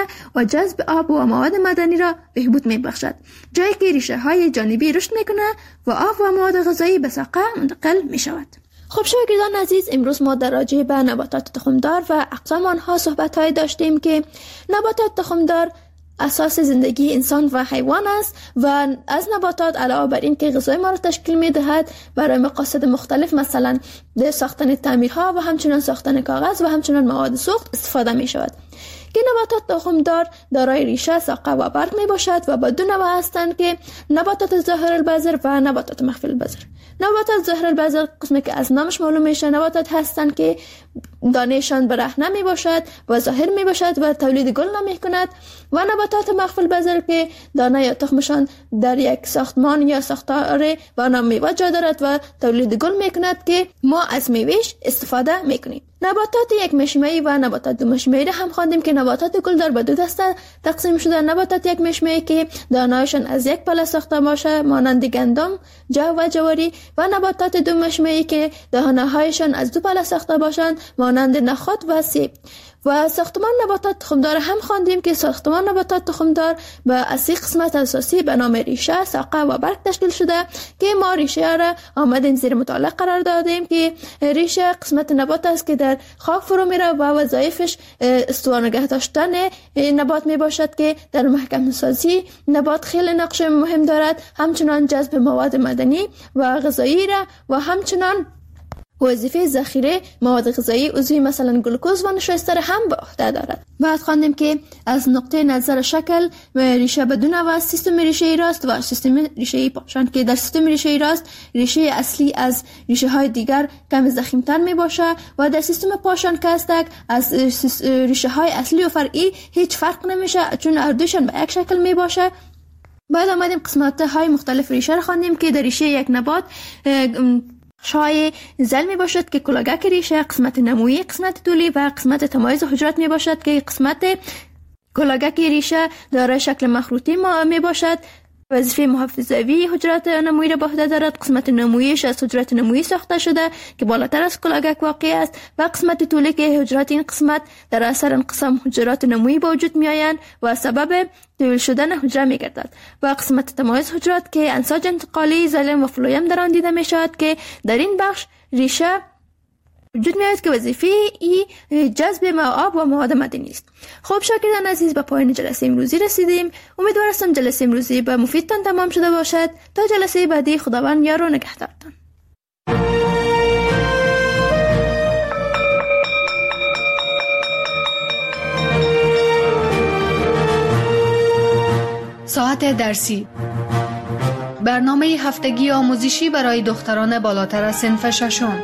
و جذب آب و مواد معدنی را بهبود می‌بخشد، جایی که ریشه های جانبی رشد می‌کنه و آب و مواد غذایی به ساقه منتقل می‌شود. خب شاگردان عزیز، امروز ما در راجع به نباتات تخمدار و اقسام آنها صحبت‌های داشتیم که نباتات تخمدار اساس زندگی انسان و حیوان است و از نباتات علاوه بر این که غذای ما را تشکیل می‌دهد، برای مقاصد مختلف مثلا در ساختن تعمیرها و همچنین ساختن کاغذ و همچنین مواد سوخت استفاده می‌شود. که نباتات تخمدار دارای ریشه، ساقه و برگ می باشد و با دو نوع هستند که نباتات ظاهر البذر و نباتات مخفی البذر. نباتات ظاهر البذر قسمی که از نامش معلوم میشه نباتات هستند که دانهشان برهنه می باشد و ظاهر می باشد و تولید گل نمی کند، و نباتات مخفی البذر که دانه یا تخمشان در یک ساختمان یا ساختار و نام میوه جا دارد و تولید گل می کند که ما از میوهش استفاده می کنیم. نباتات یک مشمعی و نباتات دو مشمعی را هم خواندیم که نباتات گلدار به دو دسته تقسیم شده. نباتات یک مشمعی که دانه‌هایشان از یک پله ساخته باشه مانند گندم، جو و جواری، و نباتات دو مشمعی که دانه‌هایشان از دو پله ساخته باشند مانند نخود و سیب. و ساختمان نباتات تخمدار هم خواندیم که ساختمان نباتات تخمدار به از سه قسمت اساسی به نام ریشه، ساقه و برگ تشکیل شده که ما ریشه را آمدیم زیر مطالعه قرار دادیم که ریشه قسمت نبات است که در خاک فرو میره و وظایفش استوا نگه داشتن نبات می باشد که در محکم سازی نبات خیلی نقش مهم دارد، همچنان جذب مواد معدنی و غذایی را و همچنان وظیفه ذخیره مواد غذایی عضوی مثلا گلوکوز و نشایسته هم به عهده دارد. بعد خواندیم که از نقطه نظر شکل ریشه بدون و سیستم ریشه راست و سیستم ریشه پاشان که در سیستم ریشه راست ریشه اصلی از ریشه های دیگر کم ضخیم‌تر می باشه و در سیستم پاشان که هستک از ریشه های اصلی و فرعی هیچ فرق نمیشه چون هر دوشان به یک شکل می باشه. بعد آمدیم قسمت های مختلف ریشه را خواندیم که در ریشه یک نبات شای زل می باشد که کلاگک ریشه، قسمت نمویی، قسمت طولی و قسمت تمایز حجرات می باشد که قسمت کلاگک ریشه دارای شکل مخروطی می باشد. وظیفه محافظوی حجرات نمویی را به عهده دارد. قسمت نموییش از حجرات نمویی ساخته شده که بالاتر از کلاگک واقع است و قسمت طولی که حجرات این قسمت در اثر انقسام حجرات نمویی به وجود می آیند و سبب طویل شدن حجره می گردد. و قسمت تمایز حجرات که انساج انتقالی زلم و فلویم در آن دیده می شود که در این بخش ریشه وجود می‌آید که وظیفه ای جذب آب و مواد معدنی است. خب شاگردان عزیز، به پایان جلسه امروزی رسیدیم. امیدوارم جلسه امروزی به مفیدتان تمام شده باشد. تا جلسه بعدی خداوند یار و نگهدارتان. ساعت درسی، برنامه هفتگی آموزشی برای دختران بالاتر از صنف ششم.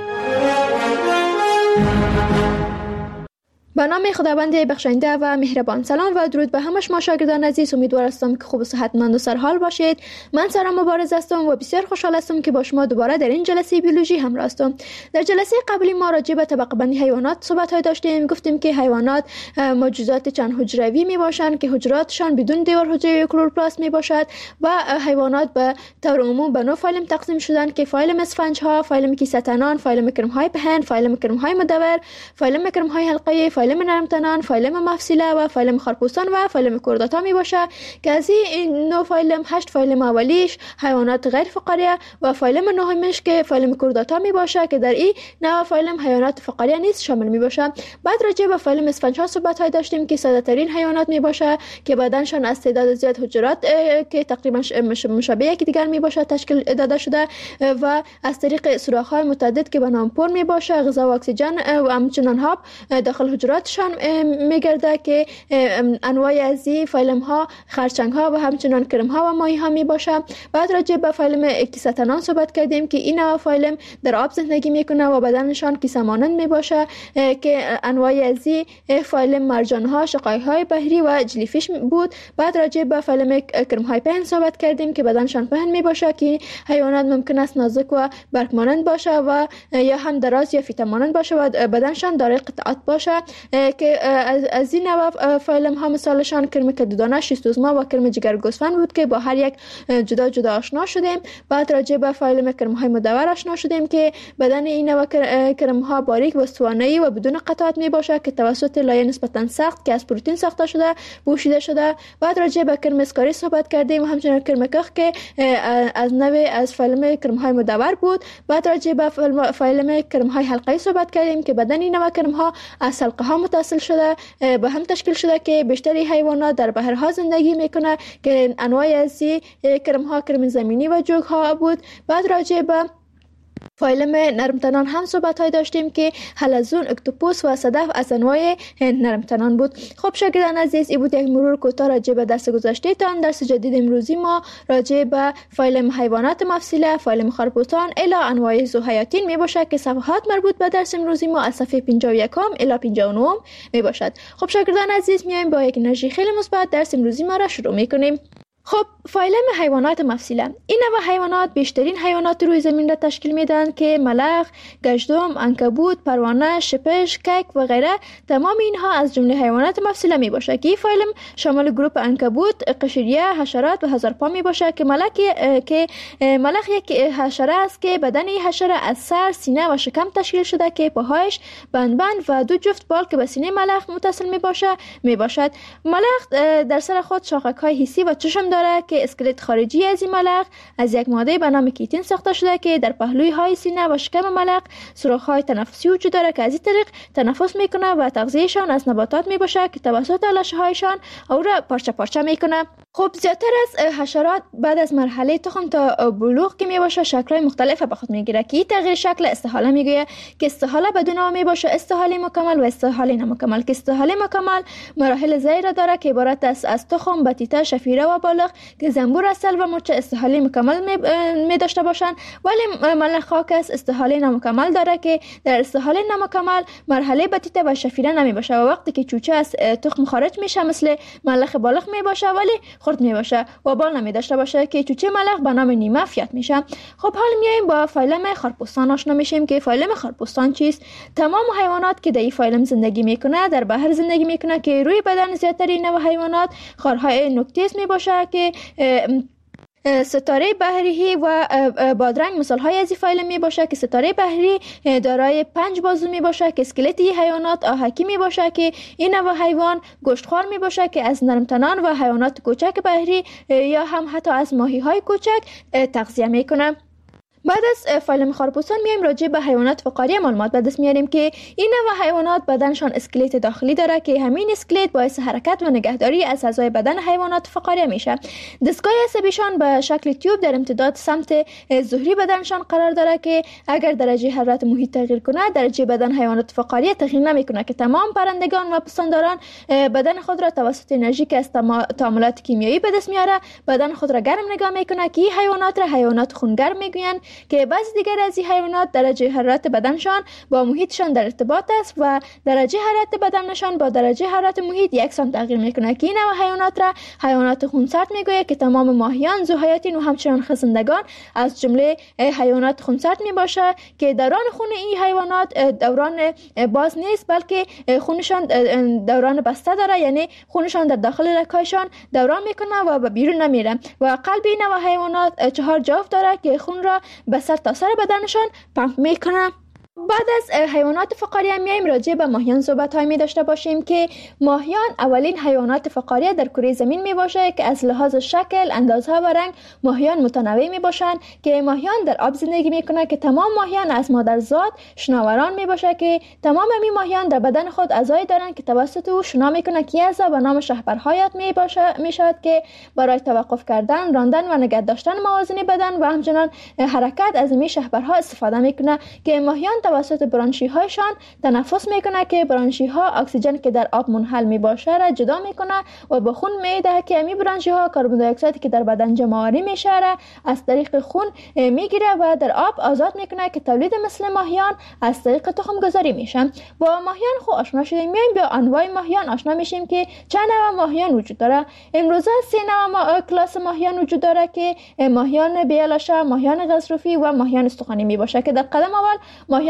به نام خداوند بخشنده و مهربان. سلام و درود به همه شما شاگردان عزیز. امیدوار هستم که خوب و صحتمند و سرحال باشید. من سارا مبارز هستم و بسیار خوشحال هستم که با شما دوباره در این جلسه بیولوژی همراه هستم. در جلسه قبلی ما راجع به طبقه بندی حیوانات صحبت گفتیم. گفتیم که حیوانات موجودات چند حجروی می باشند که حجراتشان بدون دیوار حجره کلوروپلاست می باشد و حیوانات به طور عموم به نوع فایلم تقسیم شدند که فایلم اسفنج ها، فایلم کیسه‌تنان، فایلم کرم های پهن، فایلم کرم های مدور، فایلم کرم های حلقه‌ای، فایلم نرمتنان، فایلم مفصله و فایلم خارپوستان و فایلم کورداتا می باشه که از این نوع فایلم 8 فایلم اولیش حیوانات غیر فقاریه و فایلم نهمش که فایلم کورداتا می باشه که در این نوع فایلم حیوانات فقاریه نیست شامل می باشه. بعد راجع به فایلم اسفنج ها صحبت های داشتیم که ساده ترین حیوانات می باشه که بدنشان از تعداد زیاد حجرات که تقریبا مشابه یکدیگر می باشه تشکیل داده شده و از طریق سوراخ های متعدد که به نام پر می باشه غذا و اکسیژن و همچنین آب داخل حجراتشان میگرده که انواع از این فایلم ها خرچنگ ها و همچنان کرم ها و ماهی ها می باشه. بعد راجع به فایلم کیسه‌تنان صحبت کردیم که این فایلم در آب زندگی میکنه و بدنشان کیسه مانند می باشه که انواع از این فایلم مرجان ها، شقای های بحری و جلیفیش بود. بعد راجع به فایلم کرم های پهن صحبت کردیم که بدنشان پهن می باشه که حیوانات ممکن است نازک و برگ مانند باشه و یا هم دراز یا فیته مانند باشه و بدنشان دارای قطعات باشه که از این نوع فایلم ها مثالشان کرم کدودانه، شیستوزما و کرم جگر گوسفند بود که با هر یک جدا جدا آشنا شدیم. بعد راجع به فایلم کرم های مدور آشنا شدیم که بدن این نوع کرم ها باریک و استوانه‌ای و بدون قطعات می باشد که توسط لایه نسبتا سخت که از پروتئین ساخته شده پوشیده شده. بعد راجع به کرم اسکاری صحبت کردیم و همچنین کرم کخ که از فایلم کرم های مدور بود. بعد راجع به فایلم کرم های حلقه‌ای صحبت کردیم که بدن این نوع کرم ها از حلقه ها متصل شده به هم تشکیل شده که بیشتری حیوانات در بحرها زندگی میکنه که انواعی از کرم ها کرم زمینی و جوگ ها بود. بعد راجع به فایلم نرمتنان هم صحبت های داشتیم که حلزون، اکتوپوس و صدف از انواع نرمتنان بود. خب شاگردان عزیز، این بود یک مرور کوتاه راجع به درس گذشته تان. درس جدید امروزی ما راجع به فایلم حیوانات مفصله، فایلم خرپوستان الی انواع زوحیاتین می باشد که صفحات مربوط به درس امروزی ما از صفحه 51 الی 59 می باشد. خب شاگردان عزیز، میایم با یک انرژی خیلی مثبت درس امروزی ما را شروع میکنیم. خب فایلم حیوانات مفصله، این نوع حیوانات بیشترین حیوانات روی زمین را تشکیل میدن که ملخ، گژدم، عنکبوت، پروانه، شپش، کک و غیره. تمام اینها از جمله حیوانات مفصله می باشه که این فایلم شامل گروپ عنکبوت، قشریه، حشرات و هزارپا می باشه که ملخ یک حشره است که بدن این حشره از سر، سینه و شکم تشکیل شده که پاهایش بند و دو جفت بال که به سینه ملخ متصل می باشد. ملخ در سر خود شاخک های حسی و چشم داره که اسکلت خارجی از این ملخ از یک ماده به نام کیتین ساخته شده که در پهلوی های سینه و شکم ملخ سوراخ های تنفسی وجود داره که از این طریق تنفس میکنه و تغذیهشان از نباتات میباشه که توسط لاشه هایشان او را پارچه پارچه میکنه. خب زیادتر از حشرات بعد از مرحله تخم تا بلوغ که میباشه شکل‌های مختلف به خود میگیره که این تغییر شکل استحاله میگویه که استحاله بدون نام میباشه استحاله مکمل و استحاله نامکمل که استحاله مکمل مراحل زیر داره که عبارت است از تخم، بطیطه، شفیره و بالغ که زنبور، اصل و مرچ استحاله مکمل می داشته باشند، ولی ملخاکس استحاله نامکمل داره که در استحاله نامکمل مرحله بطیطه و شفیره نمی باشه و وقتی که چوچه از تخم خارج میشه مثل ملخ بالغ می باشه ولی خرد می باشه و بال نمی داشته باشه که چوچه ملخ به نام نیمه فیات میشه. خب حال میایم با فایلم خرپوستان آشنا میشیم که فایلم خرپوستان چیست. تمام حیوانات که در این فایلم زندگی میکنه در بحر زندگی میکنه که روی بدن زیادتر نوع حیوانات خارهای نکتیز می باشه که ستاره بحری و بادرنگ مثال های از این فایل می باشه که ستاره بحری دارای 5 بازو می باشه که اسکلت حیوانات آهکی می باشه که این نوع حیوان گوشتخوار می باشه که از نرمتنان و حیوانات کوچک بحری یا هم حتی از ماهی های کوچک تغذیه می کنه. بعد از فایلم خرپوستان میایم راجع به حیوانات فقاری معلومات به دست میاریم که این نوع حیوانات بدنشان اسکلت داخلی داره که همین اسکلت باعث حرکت و نگهداری از اعضای بدن حیوانات فقاری میشه. دستگاه عصبیشان به شکل تیوب در امتداد سمت ظهری بدنشان قرار داره که اگر درجه حرارت محیط تغییر کنه درجه بدن حیوانات فقاری تغییر نمیکنه که تمام پرندگان و پستانداران بدن خود را توسط انرژی که از تعاملات کیمیایی به دست میاره بدن خود را گرم نگاه میکنه که این حیوانات را حیوانات خونگرم میگوین که بعضی دیگر از این حیوانات درجه حرارت بدنشان با محیطشان در ارتباط است و درجه حرارت بدنشان با درجه حرارت محیط یکسان تغییر میکنه که این نوع حیوانات را حیوانات خونسرد میگوید که تمام ماهیان، ذوحیاتین و همچنین خزندگان از جمله حیوانات خونسرد میباشه که دوران خون این حیوانات دوران باز نیست بلکه خونشان دوران بسته داره، یعنی خونشان در داخل رگ‌هایشان دوران میکنه و به بیرون نمیره و قلب این نوع حیوانات 4 جفت داره که خون را به سر تا سر بدنشان پمپ میکنه. بعد از حیوانات فقاری میایم راجع به ماهیان صحبت های می داشته باشیم که ماهیان اولین حیوانات فقاری در کره زمین می باشه که از لحاظ شکل، اندازه و رنگ ماهیان متنوع می باشن که ماهیان در آب زندگی می کنه که تمام ماهیان از مادرزاد شناوران می باشه که تمام این ماهیان در بدن خود اعضایی دارن که توسط او شنا می کنه که اعضا به نام شهپرهایت می شود که برای توقف کردن، راندن و نگه داشتن موازین بدن و همچنین حرکت از این شهپرها استفاده می کنه که ماهیان توسط برانشی هایشان تنفس میکنه که برانشی ها اکسیژن که در آب منحل می باشه را جدا میکنه و به خون میده که امی برانشی ها کربن دی اکساید که در بدن جمع آوری میشه را از طریق خون میگیره و در آب آزاد میکنه که تولید مثل ماهیان از طریق تخم گذاری میشن. با ماهیان خو آشنا شدیم، میایم به انواع ماهیان آشنا میشیم که چند نوع ماهیان وجود داره. امروزه 3 نوع کلاس ماهیان وجود داره که ماهیان بیالاشه، ماهیان غضروفی و ماهیان استخوانی می باشه که در قدم اول ماهیان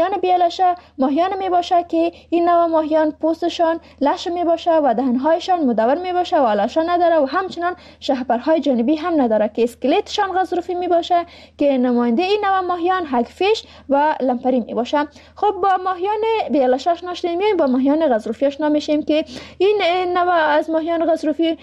ماهیان بی‌لاشه ماهیان می باشه که این نوع ماهیان پوستشان لش می باشه و دهنهایشان مدور می باشه و لاشه نداره و همچنان شهپرهای جانبی هم نداره که اسکلتشان غضروفی می باشه که نماینده این نوع ماهیان هگفیش و لمپری می باشه. خب با ماهیان بی‌لاشه آشنا شدیم، میایم با ماهیان غضروفی آشنا میشیم که این نوع از ماهیان غضروفی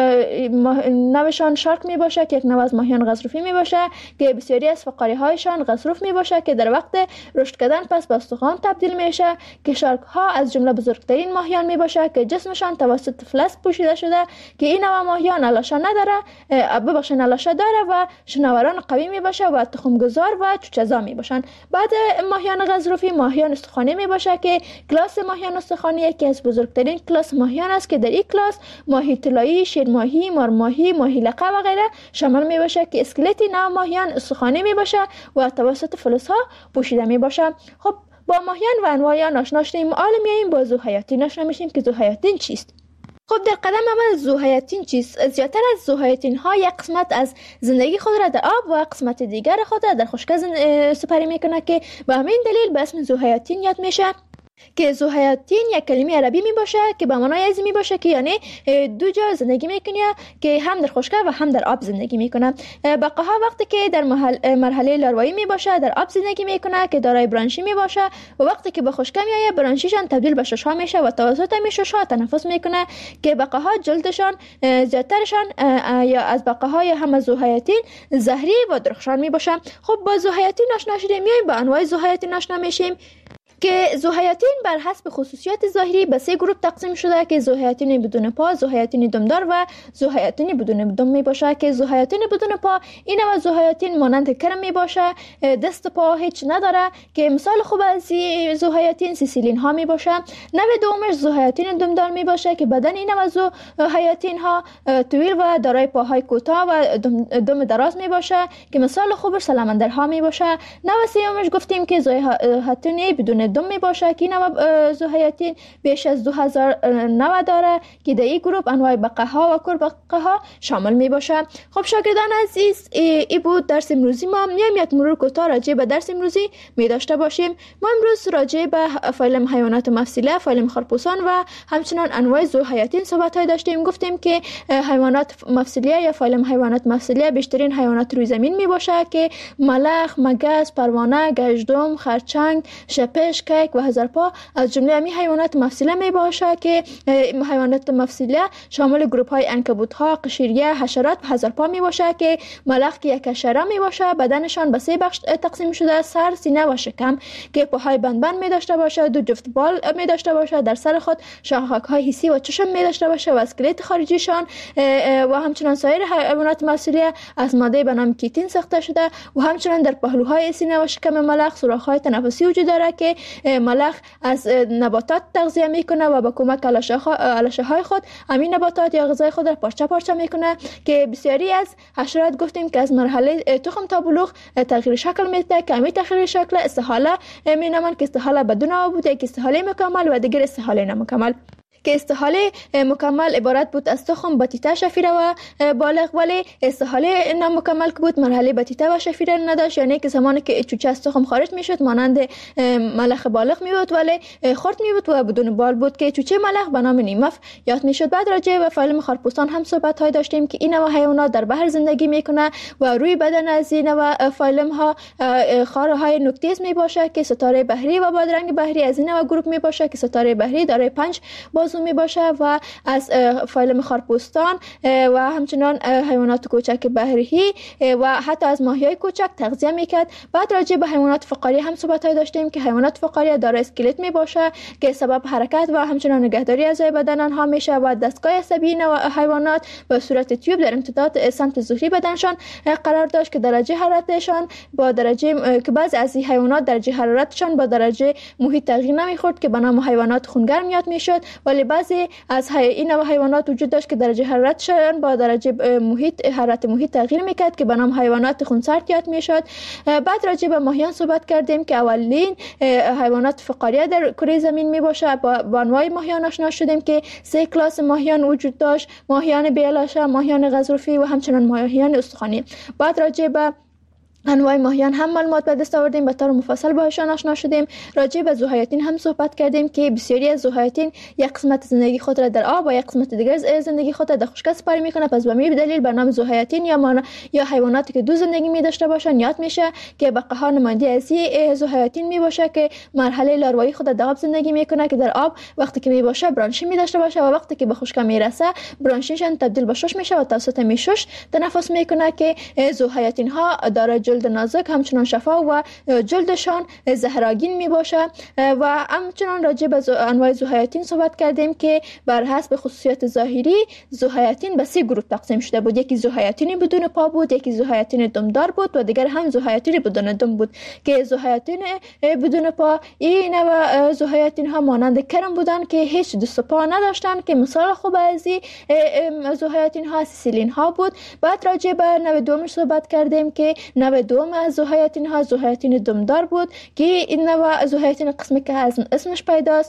نوعشان شارک می باشه که یک نوع از ماهیان غضروفی می باشه که بسیاری از فقاری هایشان غضروف می باشه که در وقت رشد کردن پس به استخوان تبدیل میشه که شارک ها از جمله بزرگترین ماهیان می باشه که جسمشان توسط فلز پوشیده شده که این نوع ماهیان الاشه نداره، ببخشید الاشه داره و شناوران قوی می باشه و تخمگذار و چوچه‌زا می باشن. بعد ماهیان غضروفی ماهیان استخوانی می باشه که کلاس ماهیان استخوانی یکی از بزرگترین کلاس ماهیان است که در این کلاس ماهی طلایی، شیرماهی، مارماهی، ماهی لقه و غیره شامل می باشه که اسکلت نوع ماهیان استخوانی می باشه و توسط فلزها پوشیده می باشه. خب با ماهیان و انواع آشنا شدیم، حالا میایم با ذوحیاتین آشنا میشیم که ذوحیاتین چیست. خب در قدم اول ذوحیاتین چیست؟ زیادتر از ذوحیاتین ها یک قسمت از زندگی خود را در آب و قسمت دیگر خود را در خشکی سپری میکنه که به همین دلیل به اسم ذوحیاتین یاد میشه که ذوحیاتین یک کلمه عربی می باشه که به معنای از می باشه که یعنی دو جا زندگی میکنه که هم در خشکی و هم در آب زندگی میکنه. بقاها وقتی که در مرحله لاروایی می باشه در آب زندگی میکنه که دارای برانشی می باشه و وقتی که به خشکی میایه برانشیشان تبدیل به ششها میشه و توسط همین ششها تنفس میکنه که بقاها جلدشان زیادترشان یا از بقاهای هم از ذوحیاتین زهری و درخشان می باشه. خب با ذوحیاتین آشنا شدیم، میایم با انواع ذوحیاتین آشنا میشیم که ذوحیاتین بر حسب خصوصیات ظاهری به 3 گروه تقسیم شده که ذوحیاتین بدون پا، ذوحیاتین دمدار و ذوحیاتین بدون دم می باشه که ذوحیاتین بدون پا این نوع ذوحیاتین مانند کرم می باشه، دست پا هیچ نداره که مثال خوب از ذوحیاتین سیسیلین ها می باشه. نوع دومش ذوحیاتین دمدار می باشه که بدن این نوع ذوحیاتین ها طویل و دارای پاهای کوتاه و دم دراز می باشه که مثال خوبش سلمندر ها می باشه. نوع سومش گفتیم که ذوحیاتین بدون دم می باشه که نوع ذوحیاتین بیش از 2000 نوع داره که در این گروه انواع بقاها و کربقاها شامل می باشه. خب شاگردان عزیز، ای بود درس امروزی ما. میایم یک مرور کوتاه راجع به درس امروزی می داشته باشیم. ما امروز راجع به فایلم حیوانات مفصلیه، فایلم خرپوسان و همچنان انواع ذوحیاتین صحبت های داشتیم. گفتیم که حیوانات مفصلیه یا فایلم حیوانات مفصلیه بیشترین حیوانات روی زمین می باشه که ملخ، مگس، پروانه، گژدم، خرچنگ، شپش، کیک و هزارپا از جمله همین حیوانات مفصلیه می باشه که حیوانات مفصلیه شامل گروه های عنکبوت ها، قشریه، حشرات و هزارپا می باشه که ملخ یک حشره می باشه. بدنشان به 3 بخش تقسیم شده: سر، سینه و شکم که پاهای بند می داشته باشه، 2 جفت بال می داشته باشه، در سر خود شاخک های حسی و چشم می داشته باشه و اسکلت خارجیشان و همچنان سایر حیوانات مفصلیه از ماده به نام کیتین ساخته شده و همچنان در پهلوهای سینه و شکم ملخ سوراخ های تنفسی وجود داره که ملخ از نباتات تغذیه میکنه و با کمک الاشه های خود همین نباتات یا غذای خود را پارچه پارچه میکنه که بسیاری از حشرات گفتیم که از مرحله تخم تا بلوغ تغییر شکل میده که همین تغییر شکل استحاله مینامند که استحاله بدون آب بوده که استحاله مکمل و دیگر استحاله نامکمل که استحاله مکمل عبارت بود از تخم بطیطه شفیره و بالغ، ولی استحاله نامکمل که بود مرحله بطیطه و شفیره نداشت، یعنی که زمانی که چوچه از تخم خارج میشد مانند ملخ بالغ میبود ولی خرد میبود و بدون بال بود که چوچه ملخ به نام نیمف یاد میشد. بعد راجع به فایلم خرپوسان هم صحبت های داشتیم که این نوع حیوانات در بحر زندگی میکنه و روی بدن از این نوع فایلم ها خاره های نوکتیز می باشه که ستاره بحری و بادرنگ بحری از این نوع گروه می باشه که ستاره بحری دارای 5 بازو می باشه و از فایلم خرپوستان و همچنان حیوانات کوچک بحری و حتی از ماهیای کوچک تغذیه میکرد. بعد راجع به حیوانات فقاری هم صحبت داشتیم که حیوانات فقاری دارای اسکلت می باشه که سبب حرکت و همچنان نگهداری اعضای بدن آنها میشه و دستگاه عصبی حیوانات به صورت تیوب در امتداد سمت ظهری بدنشان قرار داشت که درجه حرارتشان با درجه که بعضی از این حیوانات درجه حرارتشان با درجه محیط تغییر نمیخورد که به نام حیوانات خونگرم یاد میشد، ولی بعضی از این نوع حیوانات وجود داشت که درجه حرارتشان با درجه حرارت محیط تغییر میکرد که به نام حیوانات خونسرد یاد میشد. بعد راجع به ماهیان صحبت کردیم که اولین حیوانات فقاریه در کره زمین می باشه. با انواع ماهیان آشنا شدیم که 3 کلاس ماهیان وجود داشت: ماهیان بی‌لاشه، ماهیان غضروفی و همچنان ماهیان استخوانی. بعد راجع به انواع ماهیان هم معلومات به دست آوردیم، به طور مفصل باهاشان آشنا شدیم. راجع به ذوحیاتین هم صحبت کردیم که بسیاری از ذوحیاتین یک قسمت زندگی خود را در آب و یک قسمت دیگر زندگی خود را در خشکی سپری میکنه. پس به همین دلیل به نام ذوحیاتین یا حیواناتی که دو زندگی می داشته باشند یاد میشه که بقاها نماینده از ذوحیاتین می باشه که مرحله لاروایی خود در آب زندگی میکنه که در آب وقتی که می باشه برانشی می داشته باشه و وقتی که به خشکی میرسه برانشیشان تبدیل به شش میشه و توسط میشش تنفس میکنه که ذوحیاتین ها دارای جلد نازک همچنان شفا و جلدشان زهرآگین می باشه. و همچنان راجع به انواع ذوحیاتین صحبت کردیم که بر حسب خصوصیات ظاهری ذوحیاتین به 3 گروه تقسیم شده بود. یکی ذوحیاتین بدون پا بود، یکی ذوحیاتین دمدار بود و دیگر هم ذوحیاتین بدون دم بود که ذوحیاتین بدون پا این نوع ذوحیاتین ها مانند کرم بودن که هیچ دست و پا نداشتن که مثال خوب از ذوحیاتین ها سیلین ها بود. بعد راجع به نوع دومش صحبت کردیم که نوع دوم از ذوحیاتین ها ذوحیاتین دمدار بود که این نوع ذوحیاتین قسمی که از اسمش پیداست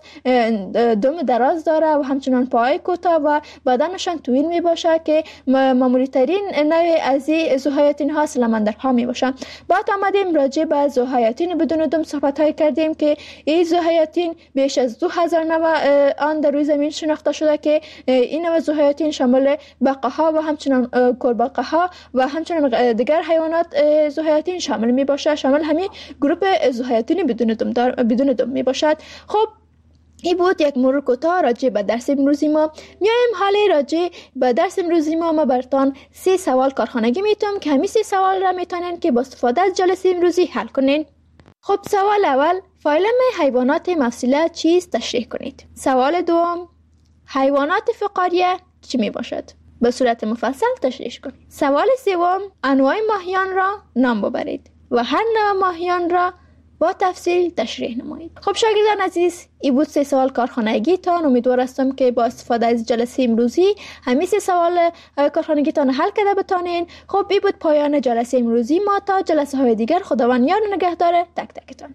دم دراز داره و همچنان پای کوتاه و بدنشان طویل می باشه که معمولی ترین نوع از ذوحیاتین ها سلمندرها می باشه. بعد آمدیم راجع به ذوحیاتین بدون دم صحبت های کردیم که این ذوحیاتین بیش از 2000 نوع آن در روی زمین شناخته شده که این نوع ذوحیاتین شامل بقاها و همچنان کرباقاها و همچنان دیگر حیوانات ذوحیاتین شامل می باشه، شامل همین گروه ذوحیاتین بدون دم می باشد. خب این بود یک مرور کوتاه راجع به درس امروزی ما. میایم حالا راجع به درس امروزی ما براتون 3 سوال کارخانگی میتونم که همین 3 سوال را میتونین که با استفاده از جلسه امروزی حل کنین. خب سوال اول، فایلم حیوانات مفصله چیست تشریح کنید. سوال دوم، حیوانات فقاریه چی می باشد؟ به صورت مفصل تشریح کنید. سوال سوم، انواع ماهیان را نام ببرید و هر نوع ماهیان را با تفصیل تشریح نمایید. خب شاگردان عزیز، این بود 3 سوال کارخانگی تان. امیدوار هستم که با استفاده از جلسه امروزی همین 3 سوال کارخانگی تان حل کرده بتانین. خب این بود پایان جلسه امروزی ما. تا جلسه های دیگر خداوند یار و نگهدار تک تکتان.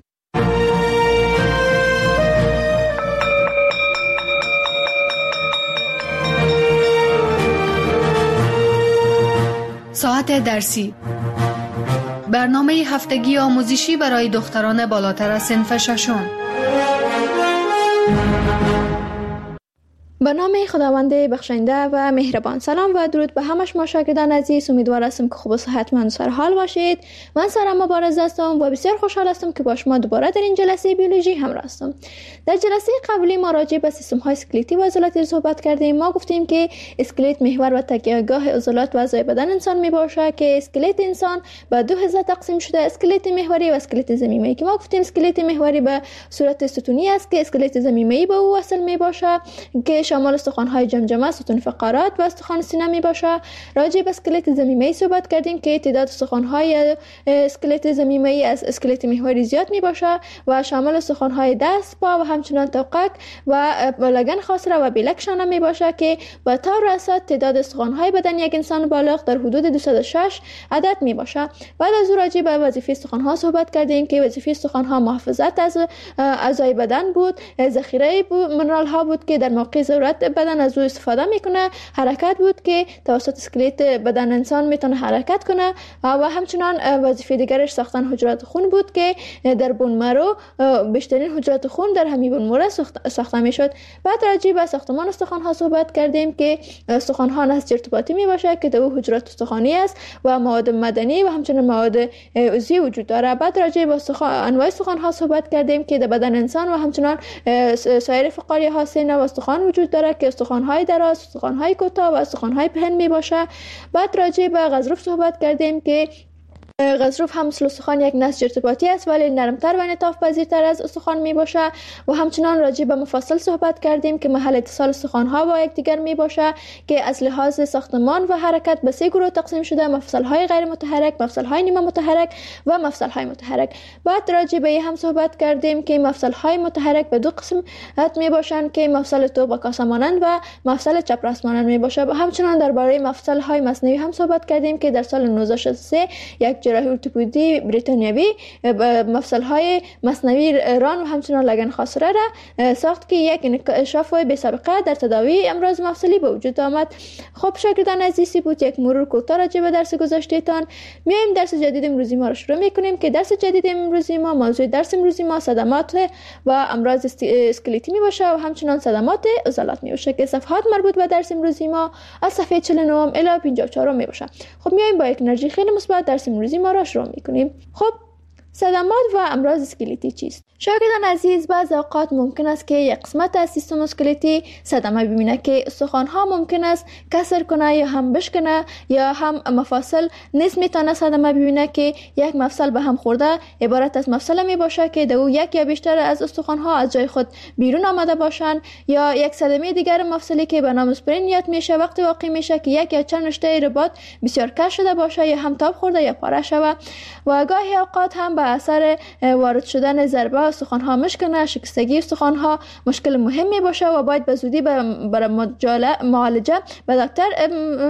ساعت درسی، برنامه هفتگی آموزشی برای دختران بالاتر از صنف ششم. به نام خداوند بخشنده و مهربان. سلام و درود به همه شما شاگردان عزیز. امیدوار هستم که خوب و صحتمند و سرحال باشید. من سارا مبارز هستم و بسیار خوشحال هستم که با شما دوباره در این جلسه بیولوژی همراه هستم. در جلسه قبلی ما راجع به سیستم‌های اسکلتی و عضلات صحبت کردیم. ما گفتیم که اسکلت محور و تکیه‌گاه عضلات و اعضای بدن انسان میباشه که اسکلت انسان به 2 حصه تقسیم شده، اسکلت محوری و اسکلت ضمیمه‌ای که ما گفتیم اسکلت محوری به صورت ستونی است که اسکلت ضمیمه‌ای به او وصل میباشه که شامل استخوان‌های جمجمه، ستون فقرات و استخوان سینه میباشه. راجع به اسکلت ضمیمه‌ای صحبت کردیم که تعداد استخوان‌های اسکلت ضمیمه‌ای از اسکلت محوری زیاد میباشه و شامل استخوان‌های دست، پا و همچنان توقک و لگن خاصره و بیلک شانه میباشه که به طور اساس تعداد استخوان‌های بدن یک انسان بالغ در حدود 206 عدد میباشه. بعد از راجع به وظیفه استخوان‌ها صحبت کردیم که وظیفه استخوان‌ها محافظت از اعضای بدن بود، ذخیره منرال‌ها بود که در موقع ضرورت بدن از او استفاده میکنه، حرکت بود که توسط اسکلت بدن انسان میتونه حرکت کنه و همچنان وظیفه دیگرش ساختن حجرات خون بود که در بون مرو بیشترین حجرات خون در همین بون مرو ساخته میشد. بعد راجع به ساختمان استخوان‌ها صحبت کردیم که استخوان‌ها نسج ارتباطی میباشه که در حجرات استخوانی است و مواد مدنی و همچنان مواد عضوی وجود داره. بعد راجع به انواع استخوان‌ها صحبت کردیم که در بدن انسان و همچنان سایر فقاریه‌ها سینه و استخوان وجود داره که استخوان‌های دراز، استخوان‌های کوتاه و استخوان‌های پهن میباشه. بعد راجع به غضروف صحبت کردیم که غضروف هم مثل استخوان یک نسج ارتباطی است ولی نرمتر و انعطاف پذیرتر از استخوان می باشه. و همچنان راجع به مفصل صحبت کردیم که محل اتصال استخوان‌ها با یکدیگر می باشه که از لحاظ ساختمان و حرکت به 3 گروه تقسیم شده: مفصل‌های غیر متحرک، مفصل‌های نیمه متحرک و مفصل‌های متحرک. بعد راجع به هم صحبت کردیم که مفصل‌های متحرک به 2 قسم می باشند که مفصل توپ و کاسه مانند و مفصل چپراست مانند می باشه. و همچنان درباره مفصل‌های مصنوعی هم صحبت کردیم که در سال 1963 یک جراحی ارتوپدی بریتانیایی مفصل‌های مصنوعی ران و همچنان لگن خاصره را ساخت که یک انکشاف بی سابقه در تداوی امراض مفصلی به وجود آمد. خب شاگردان عزیزی بود یک مرور کوتاه راجع به درس گذشته‌تان. میایم درس جدید امروزی ما رو شروع میکنیم که درس جدید امروزی ما موضوع درس امروزی ما صدمات و امراض اسکلتی می باشه و همچنان صدمات عضلات می باشه که صفحات مربوط به درس امروزی ما از صفحه 49 الی 54 می باشه. خب میایم با یک انرژی خیلی مثبت درس امروزی ما را شروع میکنیم. خب صدمات و امراض اسکلتی چیست؟ شاگردان عزیز، بعض اوقات ممکن است که یک قسمت از سیستم اسکلتی صدمه ببینه که استخوان‌ها ممکن است کسر کنه یا هم بشکنه یا هم مفاصل نیز میتونه صدمه ببینه که یک مفصل به هم خورده عبارت از مفصل می باشه که دو یک یا بیشتر از استخوان‌ها از جای خود بیرون آمده باشند یا یک صدمه دیگر مفصلی که به نام اسپرین یاد میشه وقتی واقع میشه که یک یا چند رشته رباط بسیار کش شده باشه یا هم تاب خورده یا پاره شوه و گاهی اوقات هم به اثر وارد شدن ضربه استخوان‌ها مشکنه. شکستگی استخوان‌ها مشکل مهمی باشه و باید به زودی برای معالجه به دکتر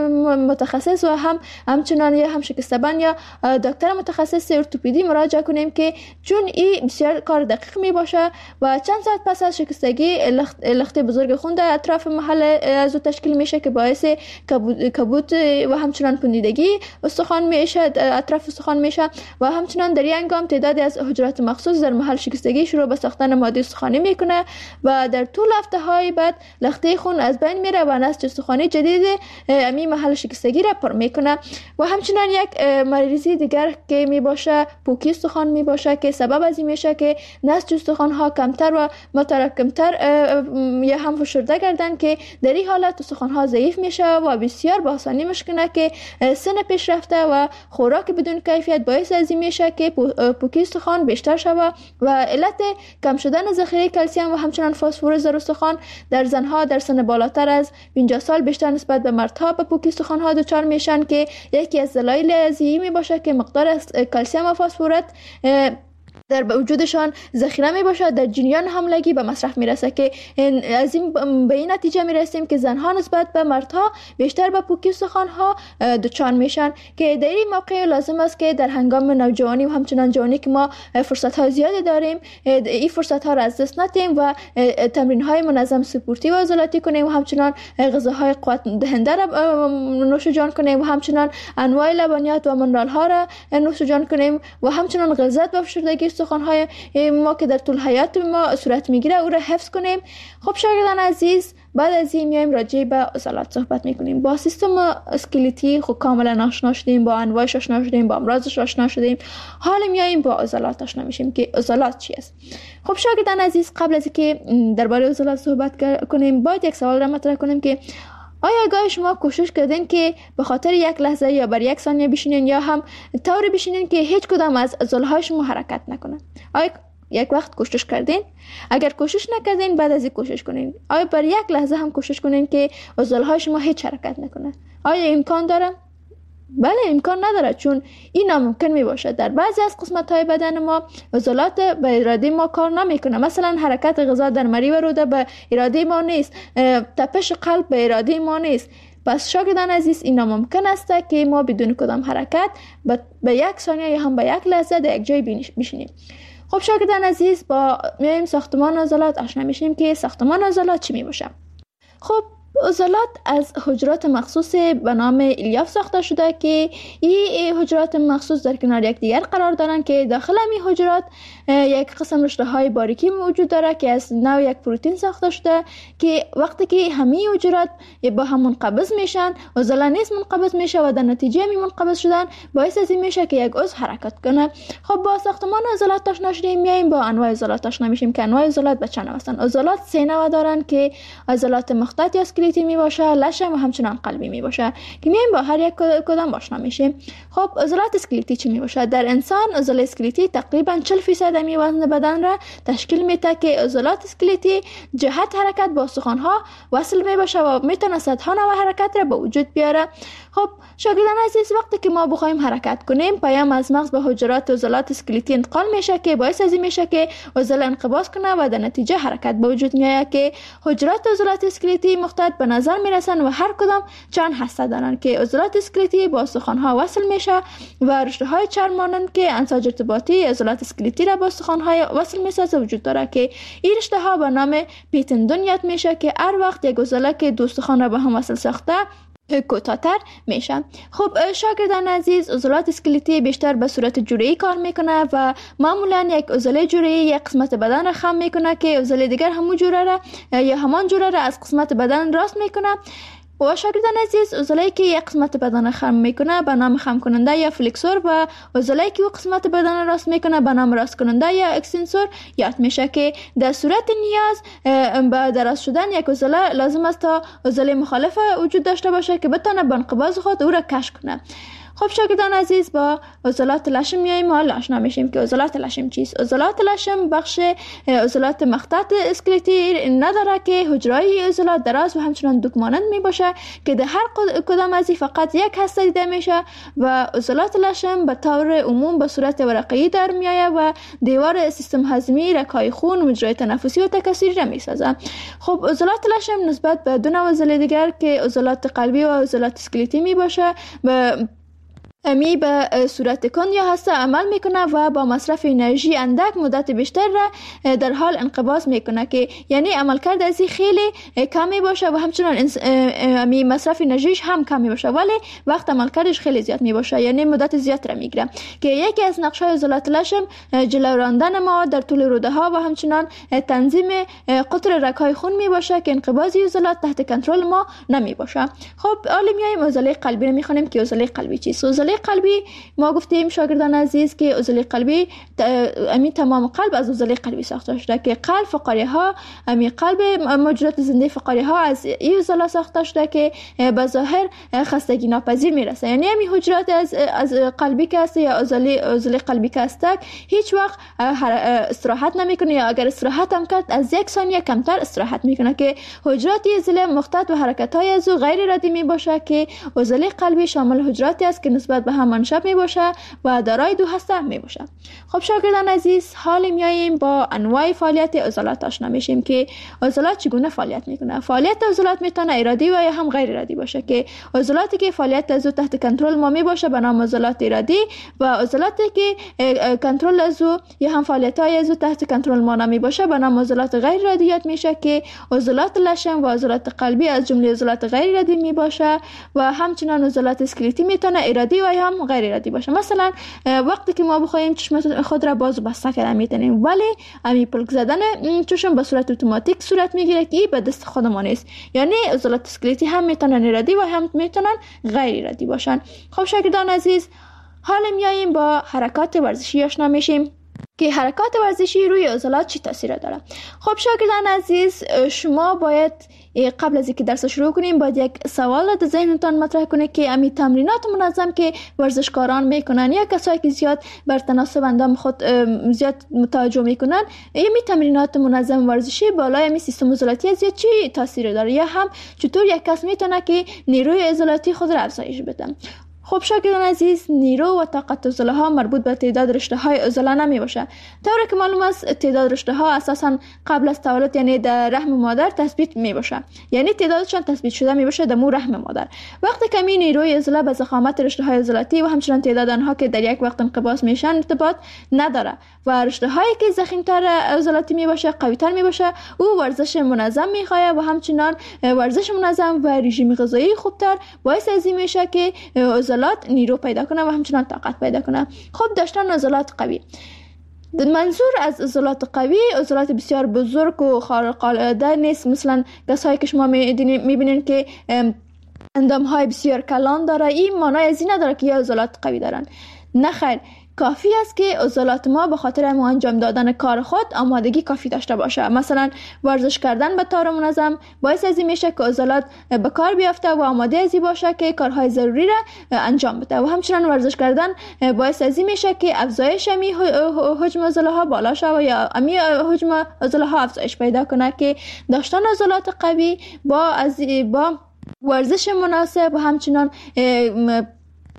متخصص و همچنان یا هم شکسته‌بند یا دکتر متخصص ارتوپدی مراجعه کنیم که چون این بسیار کار دقیق می باشه و چند ساعت پس از شکستگی لخت بزرگ خون در اطراف محل از تشکیل میشه که باعث کبود و همچنان پوندیدگی استخوان میشه اطراف استخوان میشه و همچنان در این هنگام تعدادی از حجرات مخصوص در محل شکستگی شروع به ساختن ماده استخوانی میکنه و در طول هفته‌های بعد لخته خون از بین میره و نسج استخوانی جدید امی محل شکستگی را پر میکنه و همچنان یک مریضی دیگر که می باشه پوکی استخوان می باشه که سبب از این میشه که نسج استخوان ها کمتر و متراکمتر یا هم فشرده گردن که در این حالت استخوان ها ضعیف میشه و بسیار با آسانی مشکنه که سن پیشرفته و خوراک بدون کیفیت باعث از این میشه که پوکی استخوان بیشتر شود و علت کم شدن ذخیره کلسیم و همچنان فسفر در استخوان در زنها در سن بالاتر از 50 سال بیشتر نسبت به مردها به پوکی استخوان ها دچار میشن که یکی از دلایل از این می باشه که مقدار کلسیم و فسفر در وجودشان ذخیره می باشد در جریان حملگی به مصرف می رسه که از این به این نتیجه می رسیم که زنها نسبت به مردها بیشتر به پوکی استخوان‌ها دچار میشن که در این موقع لازم است که در هنگام نوجوانی و همچنان جوانی که ما فرصت های زیادی داریم این فرصت ها را از دست ندیم و تمرین های منظم سپورتی و عضلاتی کنیم و همچنان غذاهای قوت دهنده را نوش جان کنیم و همچنان انواع لبنیات و منرال ها را نوش جان کنیم و همچنان غلظت و فشردگی استخوان‌های ما که در طول حیات ما صورت میگیره او را حفظ کنیم. خب شاگردان عزیز، بعد از این میایم راجع به عضلات صحبت میکنیم. با سیستم اسکلتی خب کاملا آشنا شدیم، با انواعش آشنا شدیم، با امراضش آشنا شدیم. حالا میایم با عضلات آشنا میشیم که عضلات چی است. خب شاگردان عزیز، قبل از اینکه درباره عضلات صحبت کنیم باید یک سوال را مطرح کنیم که آیا گاهی شما کوشش کردین که به خاطر یک لحظه یا بر یک ثانیه بشینین یا هم طوری بشینین که هیچ کدام از عضلهای شما حرکت نکنه؟ آیا یک وقت کوشش کردین؟ اگر کوشش نکردین بعد از این کوشش کنین. آیا بر یک لحظه هم کوشش کنین که عضلهای شما هیچ حرکت نکنه؟ آیا امکان داره؟ بله امکان نداره، چون این ناممکن می باشه. در بعضی از قسمت های بدن ما عضلات به اراده ما کار نمیکنه. مثلا حرکت غذا در مری و روده به اراده ما نیست، تپش قلب به اراده ما نیست. پس شاگردان عزیز، این ناممکن است که ما بدون کدام حرکت به یک ثانیه یا هم به یک لحظه در یک جای بشینیم. خب شاگردان عزیز، با میایم ساختمان عضلات آشنا میشیم که ساختمان عضلات چی می باشه. خب عضلات از حجرات مخصوص به نام الیاف ساخته شده که این حجرات مخصوص در کنار یکدیگر قرار دارند که داخل این حجرات یک قسم رشته های باریکی موجود داره که از نوع یک پروتئین ساخته شده که وقتی که همه حجرات با هم منقبض میشن عضله نیز منقبض میشه و در نتیجه می منقبض شدن باعث از این میشه که یک عضو حرکت کنه. خب با ساختمان عضلات آشنا شدیم، میایم با انواع عضلات آشنا میشیم که انواع عضلات به چند نوع هستند. عضلات 3 نوع دارن که عضلات مخطط یا اسکلتی می باشه، لشم و همچنان قلبی می باشه که میایم با هر یک کدام آشنا میشیم. خب عضلات اسکلتی چی می باشه؟ در انسان عضله اسکلتی تقریبا 40% می وزن بدن را تشکیل میده که عضلات اسکلتی جهت حرکت با استخوان‌ها وصل می باشه و میتونه صدها نوع حرکت را به وجود بیاره. خب شاگردان عزیز، وقتی که ما بخوایم حرکت کنیم پیام از مغز به حجرات عضلات اسکلتی انتقال میشه که باعث از این میشه که عضله انقباض کنه و در نتیجه حرکت به وجود میاد که حجرات عضلات اسکلتی مختص صورت به نظر میرسن و هر کدام چند هسته دارن که عضلات اسکلتی با استخوان‌ها وصل میشه و رشته‌های چرم مانند که انساج ارتباطی عضلات اسکلتی را با استخوان‌های وصل میسازه وجود داره که این رشته‌ها به نام پیتندون یاد میشه که هر وقت یک عضله که دو استخوان را به هم وصل ساخته کوتاه‌تر میشه. خب شاگردان عزیز، عضلات اسکلتی بیشتر به صورت جوری کار میکنه و معمولا یک عضله جوری یک قسمت بدن را خم میکنه که عضله دیگر همون جوره را یا همان جوره را از قسمت بدن راست میکنه. و شاگردان عزیز، عضله‌ای که یک قسمت بدن خم میکنه به نام خم کننده یا فلکسور و عضله‌ای که قسمت بدن راست میکنه به نام راست کننده یا اکستنسور یاد میشه که در صورت نیاز به دراز شدن یک عضله لازم است تا عضله مخالف وجود داشته باشه که بتونه به انقباض خود او را کش کنه. خب شاگردان عزیز، با عضلات لشم میایم و آشنا میشیم که عضلات لشم چیست. عضلات لشم بخش عضلات مخطط اسکلتی نداره که حجره‌های عضلات دراز و همچنان دوک مانند میباشه که در هر کدام از فقط یک هسته دیده میشه و عضلات لشم به طور عموم به صورت ورقه‌ای در میآید و دیوار سیستم هضمی، رگ‌های خون، مجرای تنفسی و تکثیری را میسازه. خب عضلات لشم نسبت به دو نوع عضله دیگر که عضلات قلبی و عضلات اسکلتی میباشه به صورت کند یا هسته عمل میکنه و با مصرف انرژی اندک مدت بیشتر را در حال انقباض میکنه که یعنی عملکرد ازی خیلی کمی باشه و همچنان مصرف انرژیش هم کمی باشه ولی وقت عملکردش خیلی زیاد میباشه، یعنی مدت زیاد را میگیره که یکی از نقش‌های عضلات لشم جلو راندن مواد در طول روده ها و همچنان تنظیم قطر رگ‌های خون میباشه که انقباض عضلات تحت کنترل ما نمیباشه. خب حالا میایم عضله قلبی رو میخونیم که عضله قلبی چیست. عضله قلبی ما گفتیم شاگردان عزیز که عضله قلبی تمام قلب از عضله قلبی ساخته شده که قلب فقاره ها قلب موجودات زنده فقاره ها از این عضله ساخته شده که به ظاهر خستگی ناپذیر میرسه، یعنی همین حجرات از قلبی که هست یا عضله قلبی که هست هیچ وقت استراحت نمیکنه یا اگر استراحت هم کرد از یک ثانیه کمتر استراحت میکنه که حجرات عضله مخطط و حرکت های از او غیر ردی میباشه که عضله قلبی شامل حجراتی است که نسبت به هم منشب می باشه و دارای دو هسته می باشه. خب شاگردان عزیز، حالی میاییم با انواع فعالیت عضلات آشنا میشیم که عضلات چگونه فعالیت میکنه. فعالیت عضلات میتونه ارادی و یا هم غیر ارادی باشه که عضلاتی که فعالیت از او تحت کنترل ما می باشه به نام عضلات ارادی و عضلاتی که کنترل از او یا هم فعالیت های از او تحت کنترل ما نمی باشه به نام عضلات غیر ارادیات میشه که عضلات لشم و عضلات قلبی از جمله عضلات غیر ارادی می باشه و همچنان عضلات اسکلتی میتونه ارادی و یا هم غیر ارادی باشه. مثلا وقتی که ما بخوایم چشم خود را باز و بسته کردن میتونیم ولی امی پلک زدن چشم به صورت اتوماتیک صورت میگیره که به دست خود ما نیست، یعنی عضلات اسکلتی هم میتونن ارادی و هم میتونن غیر ارادی باشن. خب شاگردان عزیز، حالا میاییم با حرکات ورزشی آشنا میشیم که حرکات ورزشی روی عضلات چی تاثیر داره. خب شاگردان عزیز، شما باید قبل از اینکه درس شروع کنیم باید یک سوال در ذهنتان مطرح کنید که امی تمرینات منظم که ورزشکاران میکنن یا کسایی که زیاد بر تناسب اندام خود زیاد متوجه میکنن، امی تمرینات منظم ورزشی بالای امی سیستم عضلاتی زیاد چی تاثیر داره یا هم چطور یک کس میتونه که نیروی عضلاتی خود را افزایش بده. خب شاگردان عزیز، نیرو و طاقت عضله ها مربوط به تعداد رشته های عضله نمی باشه. طوری که معلوم است تعداد رشته ها اساسا قبل از تولد یعنی در رحم مادر تثبیت می باشه، یعنی تعدادشان تثبیت شده می باشه در مو رحم مادر. وقتی که می نیروی عضله به ضخامت رشته های عضلاتی و همچنان تعداد آنها که در یک وقت انقباض میشن ارتباط نداره و رشته هایی که ضخیم‌تر عضلاتی می باشه قوی‌تر می باشه، او ورزش منظم می‌خواد و همچنان ورزش منظم و رژیم غذایی خوبتر باعث از این میشه که عضلات نیرو پیدا کنه و همچنان طاقت پیدا کنه. خب داشتن عضلات قوی، منظور از عضلات قوی عضلات بسیار بزرگ و خارق العاده نیست، مثلا کسایی که شما میبینین که اندام های بسیار کلان داره، این معنی از این نداره که عضلات قوی دارن. نه خیر، کافی است که عضلات ما به خاطر انجام دادن کار خود آمادگی کافی داشته باشه. مثلا ورزش کردن به طور منظم باعث از این میشه که عضلات به کار بیافته و آماده از این باشه که کارهای ضروری را انجام بده و همچنان ورزش کردن باعث از این میشه که افزایش امی حجم عضله ها بالا شود یا امی حجم عضله ها افزایش پیدا کنه که داشتن عضلات قوی با ورزش مناسب و همچنان